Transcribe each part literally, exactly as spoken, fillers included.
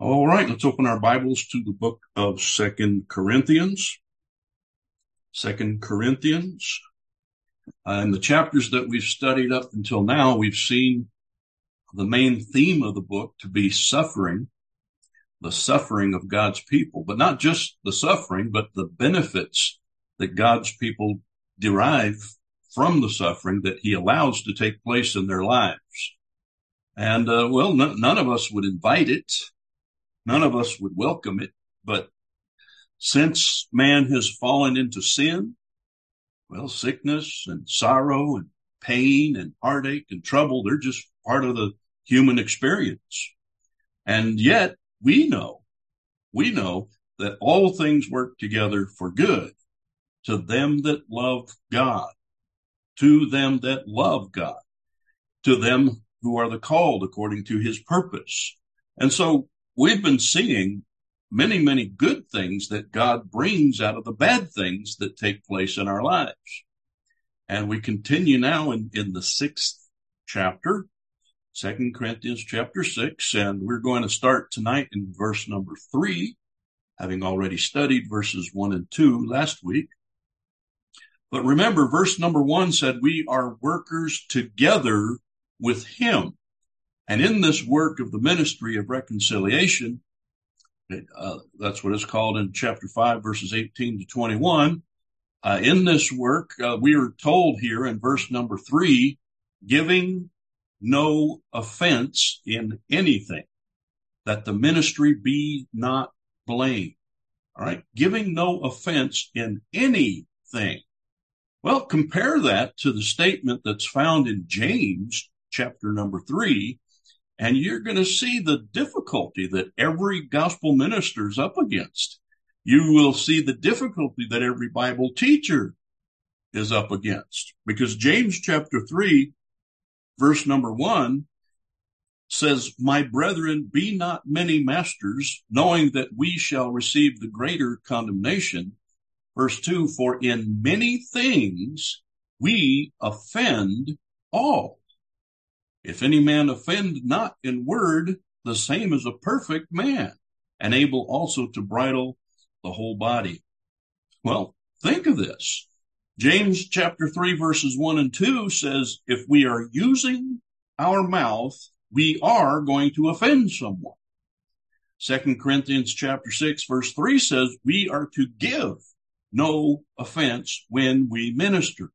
All right, let's open our Bibles to the book of Second Corinthians. Second Corinthians. Uh, in the chapters that we've studied up until now, we've seen the main theme of the book to be suffering, the suffering of God's people, but not just the suffering, but the benefits that God's people derive from the suffering that he allows to take place in their lives. And, uh, well, n- none of us would invite it. None of us would welcome it, but since man has fallen into sin, well, sickness and sorrow and pain and heartache and trouble, they're just part of the human experience. And yet we know, we know that all things work together for good to them that love God, to them that love God, to them who are the called according to his purpose. And so we've been seeing many, many good things that God brings out of the bad things that take place in our lives. And we continue now in, in the sixth chapter, Second Corinthians chapter six, and we're going to start tonight in verse number three, having already studied verses one and two last week. But remember, verse number one said, we are workers together with him. And in this work of the ministry of reconciliation, uh, that's what it's called in chapter five, verses eighteen to twenty-one. Uh, in this work, uh, we are told here in verse number three, giving no offense in anything, that the ministry be not blamed. All right. Giving no offense in anything. Well, compare that to the statement that's found in James chapter number three. And you're going to see the difficulty that every gospel minister is up against. You will see the difficulty that every Bible teacher is up against. Because James chapter three, verse number one, says, my brethren, be not many masters, knowing that we shall receive the greater condemnation. Verse two, for in many things we offend all. If any man offend not in word, the same is a perfect man, and able also to bridle the whole body. Well, think of this. James chapter three, verses one and two says, if we are using our mouth, we are going to offend someone. Second Corinthians chapter six, verse three says, we are to give no offense when we minister.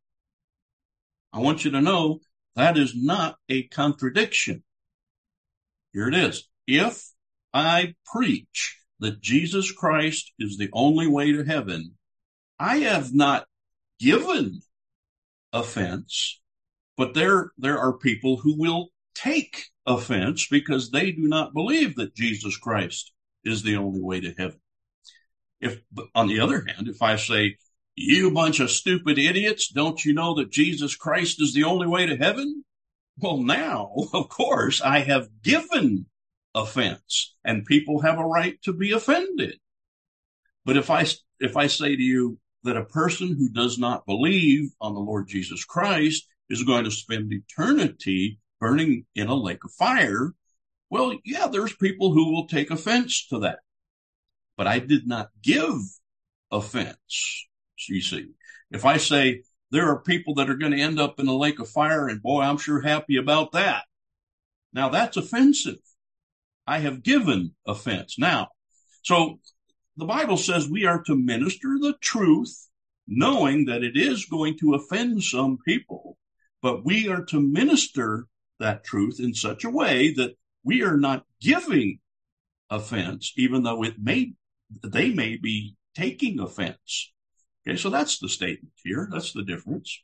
I want you to know that is not a contradiction. Here it is. If I preach that Jesus Christ is the only way to heaven, I have not given offense, but there, there are people who will take offense because they do not believe that Jesus Christ is the only way to heaven. If, on the other hand, if I say, you bunch of stupid idiots, don't you know that Jesus Christ is the only way to heaven? Well, now, of course, I have given offense, and people have a right to be offended. But if I, if I say to you that a person who does not believe on the Lord Jesus Christ is going to spend eternity burning in a lake of fire, well, yeah, there's people who will take offense to that. But I did not give offense. You see, if I say there are people that are going to end up in a lake of fire, and boy, I'm sure happy about that. Now that's offensive. I have given offense. Now, so the Bible says we are to minister the truth, knowing that it is going to offend some people, but we are to minister that truth in such a way that we are not giving offense, even though it may, they may be taking offense. Okay, so that's the statement here. That's the difference.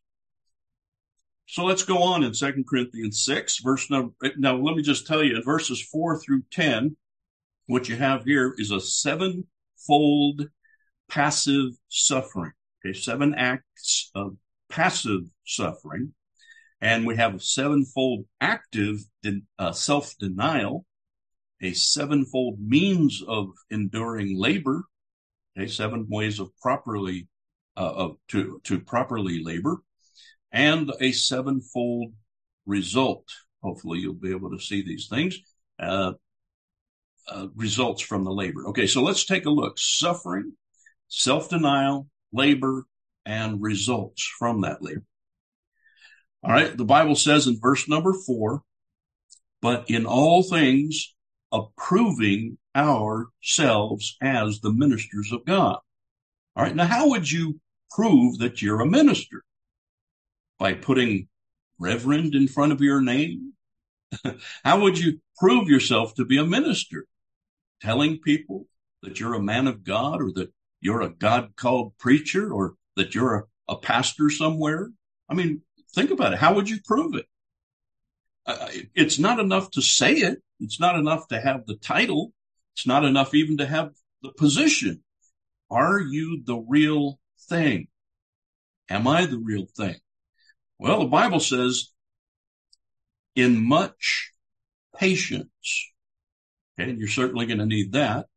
So let's go on in Second Corinthians six, verse number. Now, let me just tell you, in verses four through ten, what you have here is a sevenfold passive suffering. Okay, seven acts of passive suffering. And we have a sevenfold active uh, self-denial, a sevenfold means of enduring labor, okay, seven ways of properly uh, of, to to properly labor, and a sevenfold result. Hopefully, you'll be able to see these things. Uh, uh, results from the labor. Okay, so let's take a look. Suffering, self-denial, labor, and results from that labor. All right, the Bible says in verse number four, but in all things approving ourselves as the ministers of God. All right, now how would you prove that you're a minister? By putting reverend in front of your name? How would you prove yourself to be a minister? Telling people that you're a man of God, or that you're a God-called preacher, or that you're a, a pastor somewhere? I mean, think about it. How would you prove it? Uh, it's not enough to say it. It's not enough to have the title. It's not enough even to have the position. Are you the real thing? Am I the real thing? Well, the Bible says, in much patience, okay, and you're certainly going to need that,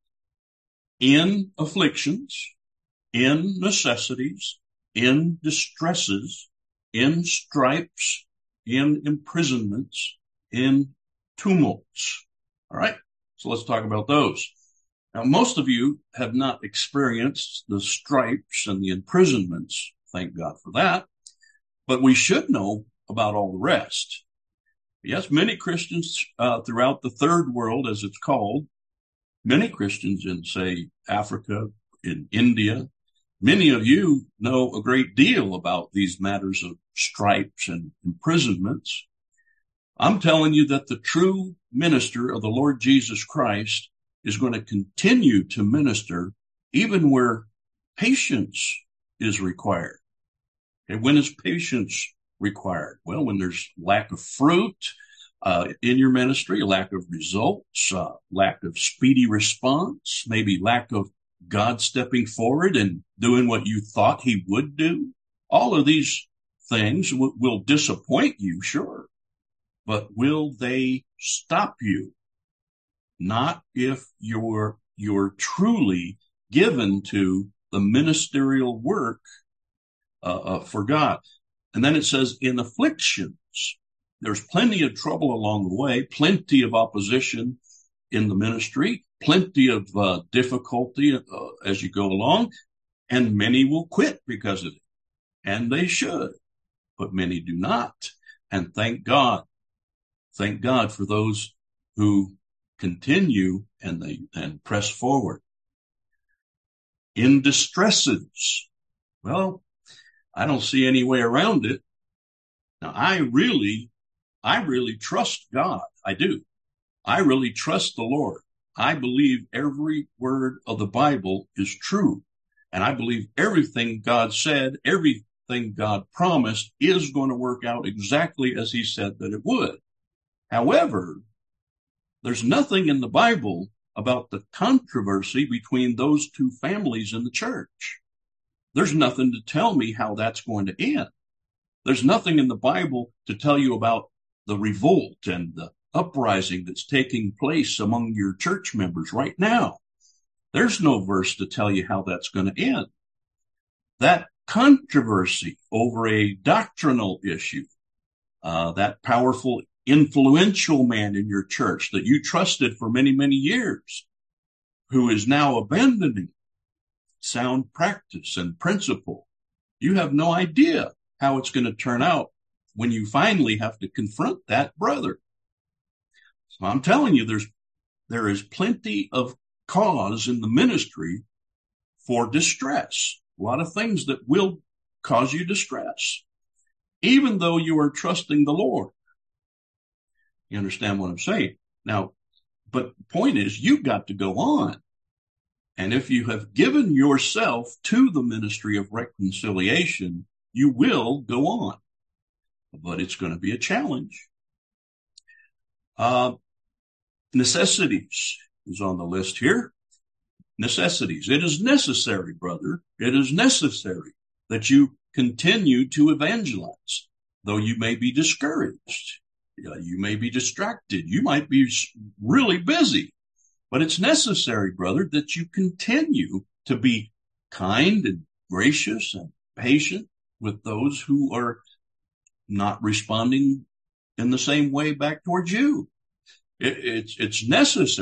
in afflictions, in necessities, in distresses, in stripes, in imprisonments, in tumults. All right, so let's talk about those. Now, most of you have not experienced the stripes and the imprisonments. Thank God for that. But we should know about all the rest. Yes, many Christians uh, throughout the third world, as it's called, many Christians in, say, Africa, in India, many of you know a great deal about these matters of stripes and imprisonments. I'm telling you that the true minister of the Lord Jesus Christ is going to continue to minister even where patience is required. And when is patience required? Well, when there's lack of fruit uh, in your ministry, lack of results, uh, lack of speedy response, maybe lack of God stepping forward and doing what you thought he would do. All of these things w- will disappoint you, sure, but will they stop you? Not if you're, you're truly given to the ministerial work Uh, uh, for God. And then it says in afflictions, there's plenty of trouble along the way, plenty of opposition in the ministry, plenty of uh, difficulty uh, as you go along, and many will quit because of it. And they should, but many do not. And thank God, thank God for those who continue and they and press forward. In distresses, well, I don't see any way around it. Now, I really, I really trust God. I do. I really trust the Lord. I believe every word of the Bible is true. And I believe everything God said, everything God promised is going to work out exactly as he said that it would. However, there's nothing in the Bible about the controversy between those two families in the church. There's nothing to tell me how that's going to end. There's nothing in the Bible to tell you about the revolt and the uprising that's taking place among your church members right now. There's no verse to tell you how that's going to end. That controversy over a doctrinal issue, uh, that powerful, influential man in your church that you trusted for many, many years, who is now abandoning sound practice and principle. You have no idea how it's going to turn out when you finally have to confront that brother. So I'm telling you, there's, there is plenty of cause in the ministry for distress. A lot of things that will cause you distress, even though you are trusting the Lord. You understand what I'm saying? Now, but the point is, you've got to go on. And if you have given yourself to the ministry of reconciliation, you will go on. But it's going to be a challenge. Uh, necessities is on the list here. Necessities. It is necessary, brother. It is necessary that you continue to evangelize, though you may be discouraged. You may be distracted. You might be really busy. But it's necessary, brother, that you continue to be kind and gracious and patient with those who are not responding in the same way back towards you. It, it's, it's necessary.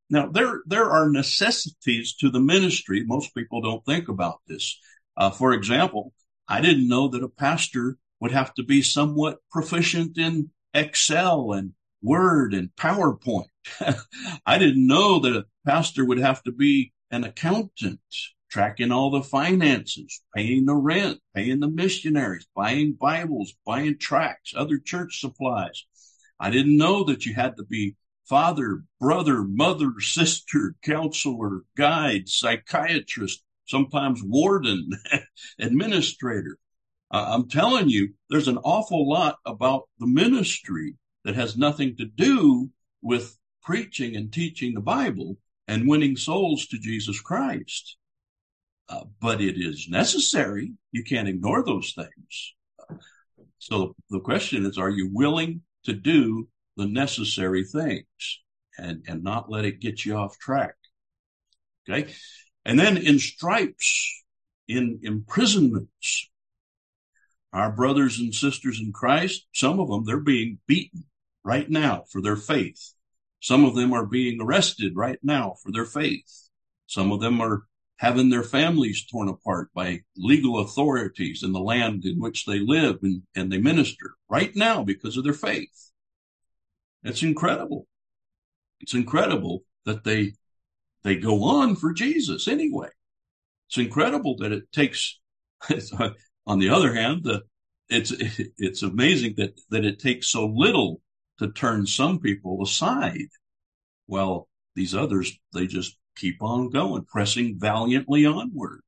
Now, there, there are necessities to the ministry. Most people don't think about this. Uh, for example, I didn't know that a pastor would have to be somewhat proficient in Excel and Word and PowerPoint. I didn't know that a pastor would have to be an accountant, tracking all the finances, paying the rent, paying the missionaries, buying Bibles, buying tracts, other church supplies. I didn't know that you had to be father, brother, mother, sister, counselor, guide, psychiatrist, sometimes warden, administrator. Uh, I'm telling you, there's an awful lot about the ministry that has nothing to do with preaching and teaching the Bible and winning souls to Jesus Christ. Uh, but it is necessary. You can't ignore those things. So the question is, are you willing to do the necessary things and, and not let it get you off track? Okay. And then in stripes, in imprisonments, our brothers and sisters in Christ, some of them, they're being beaten right now for their faith. Some of them are being arrested right now for their faith. Some of them are having their families torn apart by legal authorities in the land in which they live and, and they minister right now because of their faith. It's incredible. It's incredible that they, they go on for Jesus anyway. It's incredible that it takes, on the other hand, the, it's, it's amazing that, that it takes so little to turn some people aside. Well, these others, they just keep on going, pressing valiantly onward.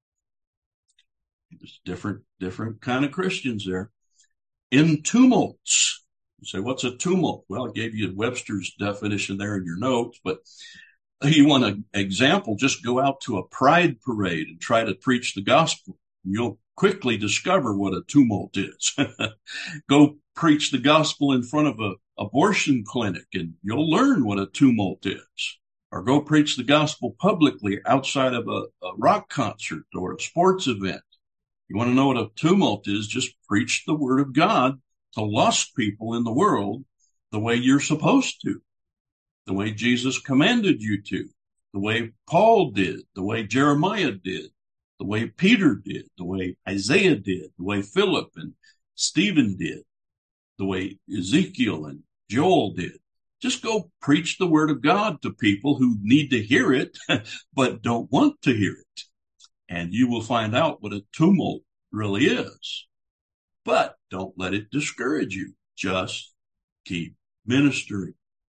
There's different, different kind of Christians there. In tumults. You say, what's a tumult? Well, I gave you Webster's definition there in your notes, but you want an example, just go out to a pride parade and try to preach the gospel. You'll quickly discover what a tumult is. Go preach the gospel in front of a abortion clinic and you'll learn what a tumult is. Or go preach the gospel publicly outside of a, a rock concert or a sports event. You want to know what a tumult is? Just preach the word of God to lost people in the world the way you're supposed to, the way Jesus commanded you to, the way Paul did, the way Jeremiah did, the way Peter did, the way Isaiah did, the way Philip and Stephen did, the way Ezekiel and Joel did. Just go preach the word of God to people who need to hear it, but don't want to hear it. And you will find out what a tumult really is. But don't let it discourage you. Just keep ministering.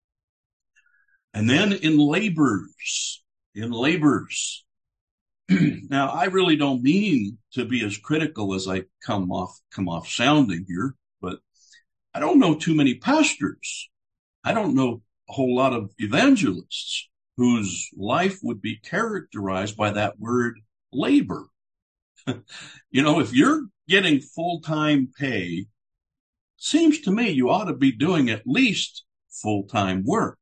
And then in labors, in labors. Now, I really don't mean to be as critical as I come off, come off sounding here, but I don't know too many pastors. I don't know a whole lot of evangelists whose life would be characterized by that word labor. You know, if you're getting full-time pay, seems to me you ought to be doing at least full-time work.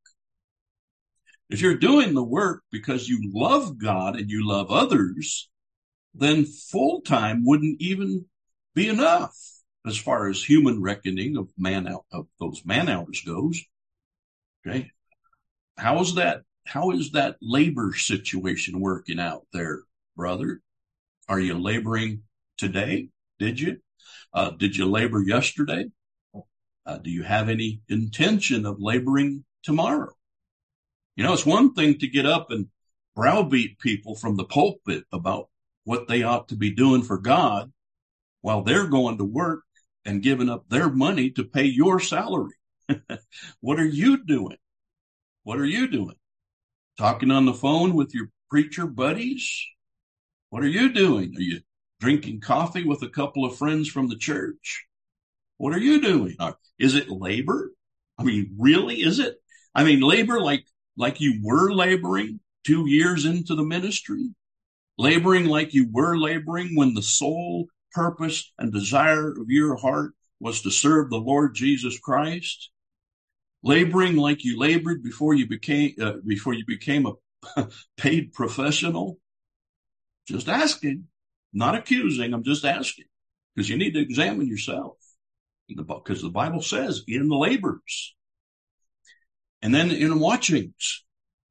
If you're doing the work because you love God and you love others, then full-time wouldn't even be enough as far as human reckoning of man out of those man hours goes. Okay. How is that? How is that labor situation working out there, brother? Are you laboring today? Did you? Uh, did you labor yesterday? Uh, do you have any intention of laboring tomorrow? You know, it's one thing to get up and browbeat people from the pulpit about what they ought to be doing for God while they're going to work and giving up their money to pay your salary. What are you doing? What are you doing? Talking on the phone with your preacher buddies? What are you doing? Are you drinking coffee with a couple of friends from the church? What are you doing? Is it labor? I mean, really, is it? I mean, labor like, like you were laboring two years into the ministry? Laboring like you were laboring when the sole purpose and desire of your heart was to serve the Lord Jesus Christ? Laboring like you labored before you became, uh, before you became a paid professional? Just asking, not accusing. I'm just asking because you need to examine yourself because the Bible says in the labors and then in watchings.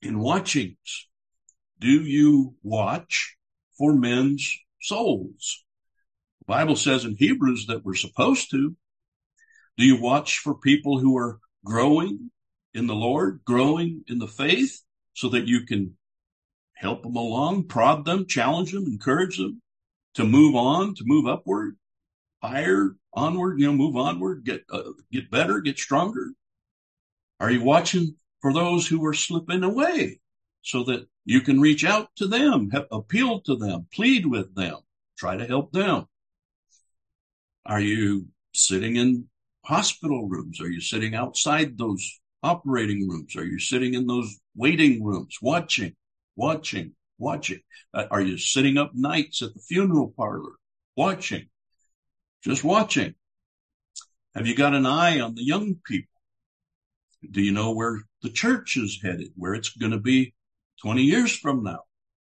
in watchings. Do you watch for men's souls? The Bible says in Hebrews that we're supposed to. Do you watch for people who are growing in the Lord, growing in the faith, so that you can help them along, prod them, challenge them, encourage them to move on, to move upward, higher, onward, you know, move onward, get uh, get better, get stronger? Are you watching for those who are slipping away so that you can reach out to them, have, appeal to them, plead with them, try to help them? Are you sitting in hospital rooms? Are you sitting outside those operating rooms? Are you sitting in those waiting rooms, watching, watching, watching? Uh, are you sitting up nights at the funeral parlor, watching, just watching? Have you got an eye on the young people? Do you know where the church is headed, where it's going to be twenty years from now?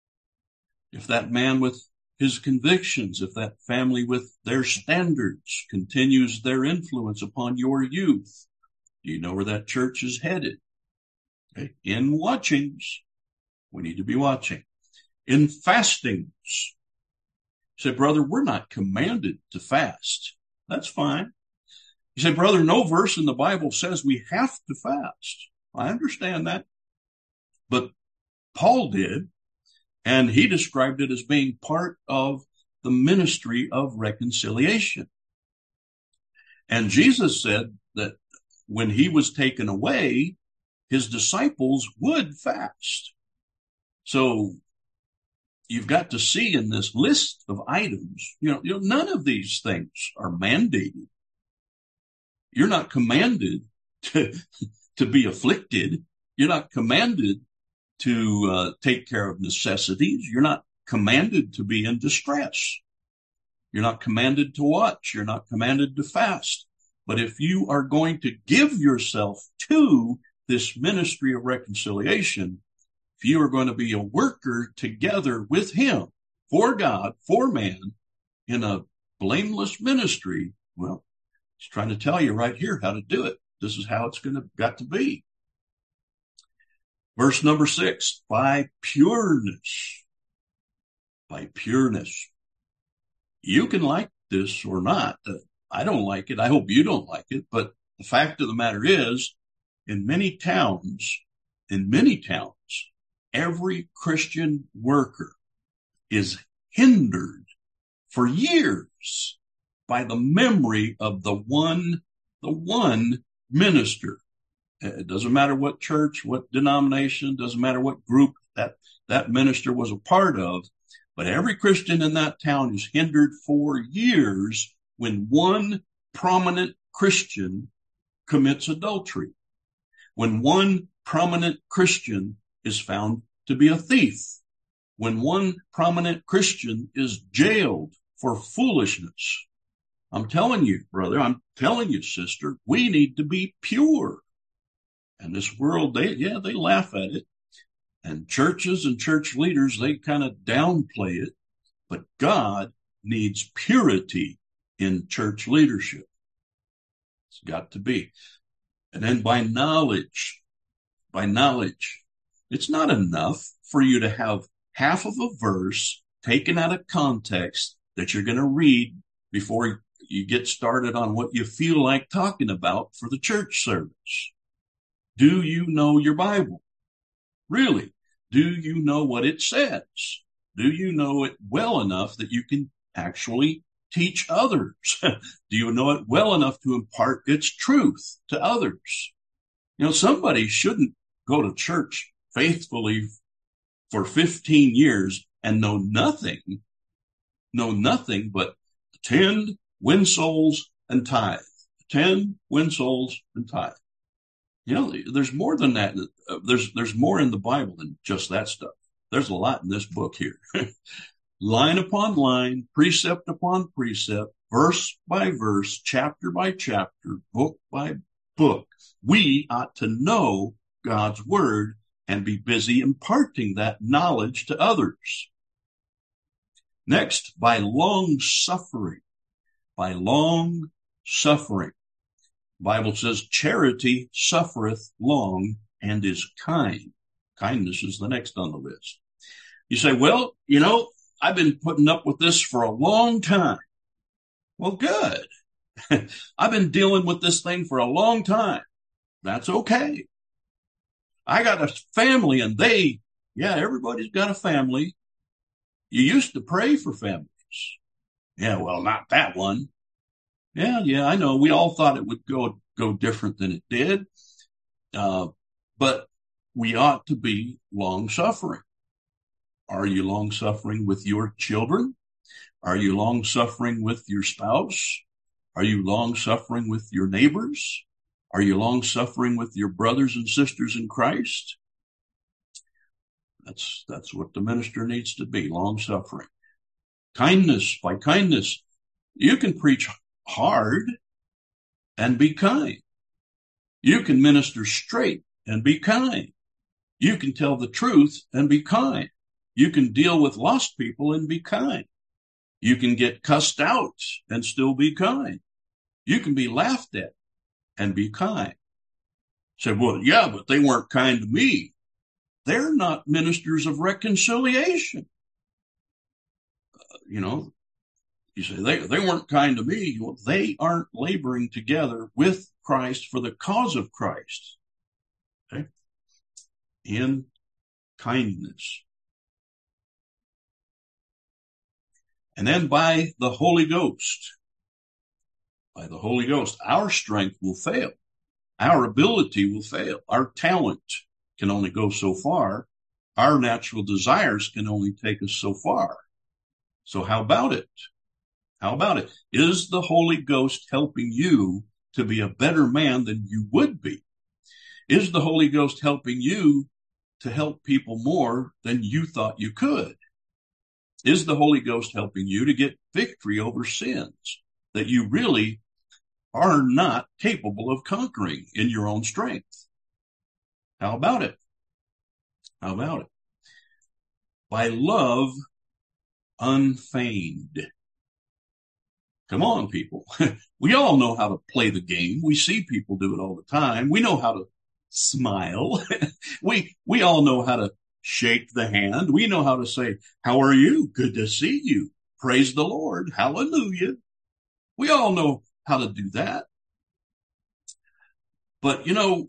If that man with his convictions, if that family with their standards continues their influence upon your youth, do you know where that church is headed? Okay. In watchings, we need to be watching. In fastings, you say, brother, we're not commanded to fast. That's fine. You say, brother, no verse in the Bible says we have to fast. I understand that. But Paul did, and he described it as being part of the ministry of reconciliation. And Jesus said that when he was taken away, his disciples would fast. So you've got to see in this list of items, you know, you know, none of these things are mandated. You're not commanded to, to be afflicted. You're not commanded to uh, take care of necessities. You're not commanded to be in distress. You're not commanded to watch. You're not commanded to fast. But if you are going to give yourself to this ministry of reconciliation, if you are going to be a worker together with him, for God, for man, in a blameless ministry, well, he's trying to tell you right here how to do it. This is how it's going to got to be. Verse number six, by pureness. By pureness. You can like this or not. I don't like it. I hope you don't like it. But the fact of the matter is, in many towns, in many towns, every Christian worker is hindered for years by the memory of the one, the one minister. It doesn't matter what church, what denomination, doesn't matter what group that, that minister was a part of, but every Christian in that town is hindered for years when one prominent Christian commits adultery, when one prominent Christian is found to be a thief, when one prominent Christian is jailed for foolishness. I'm telling you, brother, I'm telling you, sister, we need to be pure. And this world, they, yeah, they laugh at it. And churches and church leaders, they kind of downplay it. But God needs purity in church leadership. It's got to be. And then by knowledge, by knowledge, it's not enough for you to have half of a verse taken out of context that you're going to read before you get started on what you feel like talking about for the church service. Do you know your Bible? Really? Do you know what it says? Do you know it well enough that you can actually teach others? Do you know it well enough to impart its truth to others? You know, somebody shouldn't go to church faithfully for fifteen years and know nothing, know nothing but attend, win souls, and tithe. Attend, win souls, and tithe. You know, there's more than that. There's, there's more in the Bible than just that stuff. There's a lot in this book here. Line upon line, precept upon precept, verse by verse, chapter by chapter, book by book. We ought to know God's word and be busy imparting that knowledge to others. Next, by long suffering, by long suffering. The Bible says charity suffereth long and is kind. Kindness is the next on the list. You say, well, you know, I've been putting up with this for a long time. Well, good. I've been dealing with this thing for a long time. That's okay. I got a family and they, yeah, everybody's got a family. You used to pray for families. Yeah, well, not that one. Yeah, yeah, I know. We all thought it would go, go different than it did. Uh, but we ought to be long-suffering. Are you long-suffering with your children? Are you long-suffering with your spouse? Are you long-suffering with your neighbors? Are you long-suffering with your brothers and sisters in Christ? That's, that's what the minister needs to be, long-suffering. Kindness, by kindness, you can preach hard and be kind. You can minister straight and be kind. You can tell the truth and be kind. You can deal with lost people and be kind. You can get cussed out and still be kind. You can be laughed at and be kind. Said, well, yeah, but they weren't kind to me. They're not ministers of reconciliation. Uh, you know, you say they, they weren't kind to me. Well, they aren't laboring together with Christ for the cause of Christ. Okay? In kindness. And then by the Holy Ghost, by the Holy Ghost, our strength will fail. Our ability will fail. Our talent can only go so far. Our natural desires can only take us so far. So how about it? How about it? Is the Holy Ghost helping you to be a better man than you would be? Is the Holy Ghost helping you to help people more than you thought you could? Is the Holy Ghost helping you to get victory over sins that you really are not capable of conquering in your own strength? How about it? How about it? By love unfeigned. Come on, people. We all know how to play the game. We see people do it all the time. We know how to smile. we, we all know how to shake the hand. We know how to say, how are you? Good to see you. Praise the Lord. Hallelujah. We all know how to do that. But, you know,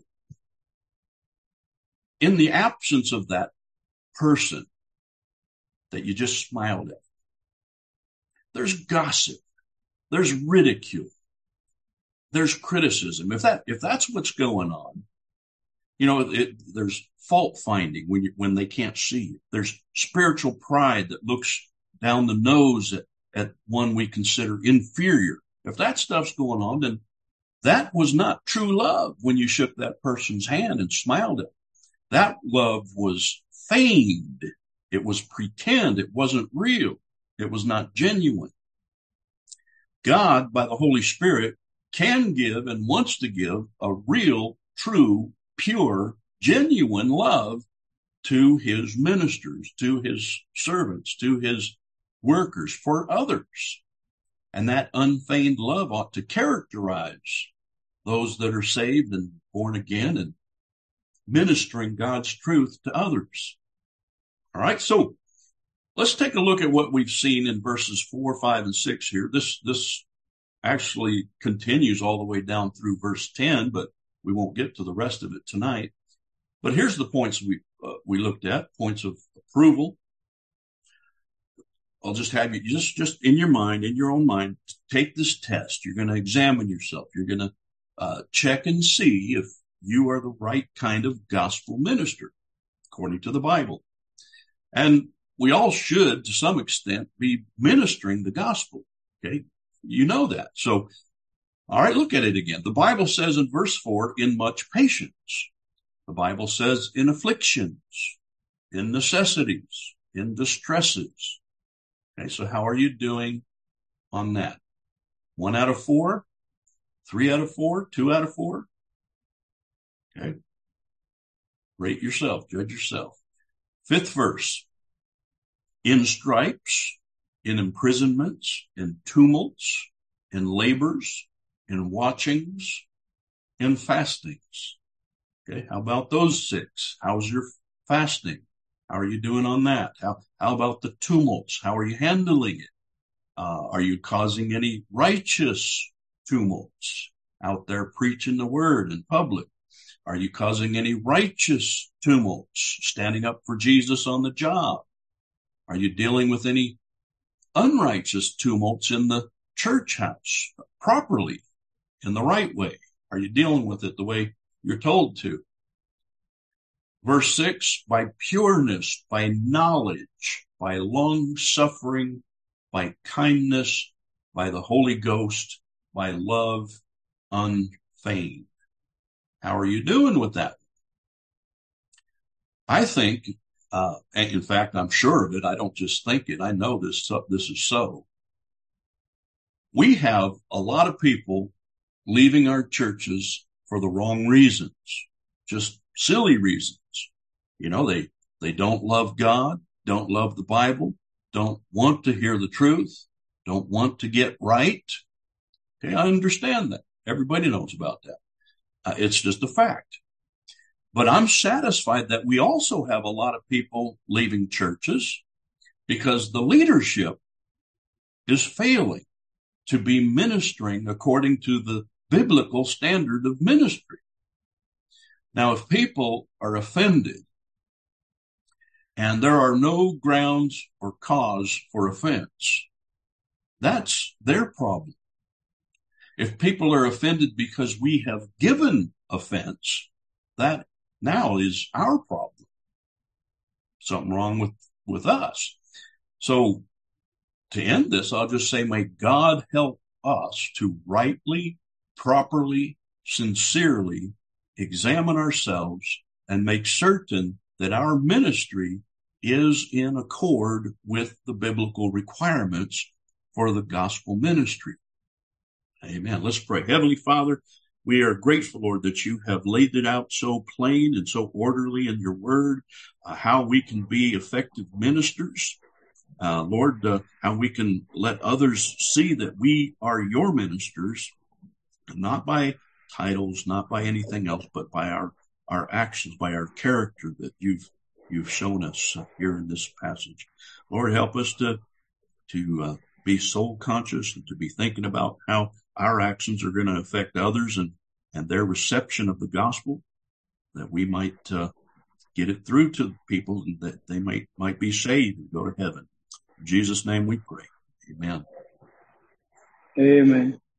in the absence of that person that you just smiled at, there's gossip, there's ridicule, there's criticism. If that, if that's what's going on, you know, it, there's fault finding when you, when they can't see you. There's spiritual pride that looks down the nose at, at one we consider inferior. If that stuff's going on, then that was not true love when you shook that person's hand and smiled at them. That love was feigned. It was pretend. It wasn't real. It was not genuine. God, by the Holy Spirit, can give and wants to give a real, true, pure, genuine love to his ministers, to his servants, to his workers, for others. And that unfeigned love ought to characterize those that are saved and born again and ministering God's truth to others. All right, so let's take a look at what we've seen in verses four, five, and six here. This, this actually continues all the way down through verse ten, but we won't get to the rest of it tonight. But here's the points we, uh, we looked at, points of approval. I'll just have you just, just in your mind, in your own mind, take this test. You're going to examine yourself. You're going to uh, check and see if you are the right kind of gospel minister, according to the Bible. And we all should, to some extent, be ministering the gospel. Okay. You know that. So, all right, look at it again. The Bible says in verse four, in much patience. The Bible says in afflictions, in necessities, in distresses. Okay. So how are you doing on that? One out of four, three out of four, two out of four. Okay. Rate yourself, judge yourself. Fifth verse. In stripes, in imprisonments, in tumults, in labors, in watchings, in fastings. Okay. How about those six? How's your fasting? How are you doing on that? How, how about the tumults? How are you handling it? Uh, are you causing any righteous tumults out there preaching the word in public? Are you causing any righteous tumults standing up for Jesus on the job? Are you dealing with any unrighteous tumults in the church house properly, in the right way? Are you dealing with it the way you're told to? Verse six, by pureness, by knowledge, by long suffering, by kindness, by the Holy Ghost, by love unfeigned. How are you doing with that? I think, uh, and in fact, I'm sure of it. I don't just think it. I know this, this is so. We have a lot of people leaving our churches for the wrong reasons, just silly reasons. You know, they, they don't love God, don't love the Bible, don't want to hear the truth, don't want to get right. Okay, I understand that. Everybody knows about that. Uh, it's just a fact. But I'm satisfied that we also have a lot of people leaving churches because the leadership is failing to be ministering according to the biblical standard of ministry. Now, if people are offended and there are no grounds or cause for offense, that's their problem. If people are offended because we have given offense, that now is our problem. Something wrong with, with us. So to end this, I'll just say, may God help us to rightly, properly, sincerely examine ourselves and make certain that our ministry is in accord with the biblical requirements for the gospel ministry. Amen. Let's pray. Heavenly Father, we are grateful, Lord, that you have laid it out so plain and so orderly in your word, uh, how we can be effective ministers. Uh, Lord, uh, how we can let others see that we are your ministers, not by titles, not by anything else, but by our, our actions, by our character that you've, you've shown us here in this passage. Lord, help us to, to, uh, be soul conscious and to be thinking about how our actions are going to affect others and, and their reception of the gospel, that we might, uh, get it through to people and that they might, might be saved and go to heaven. In Jesus' name we pray. Amen. Amen.